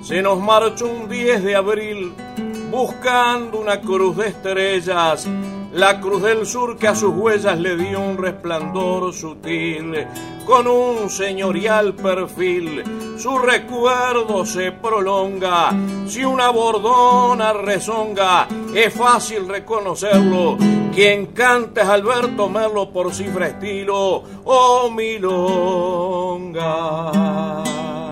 Se nos marchó un 10 de abril buscando una cruz de estrellas, la cruz del sur que a sus huellas le dio un resplandor sutil, con un señorial perfil. Su recuerdo se prolonga, si una bordona rezonga, es fácil reconocerlo. Quien canta es Alberto Merlo por cifra, estilo o milonga.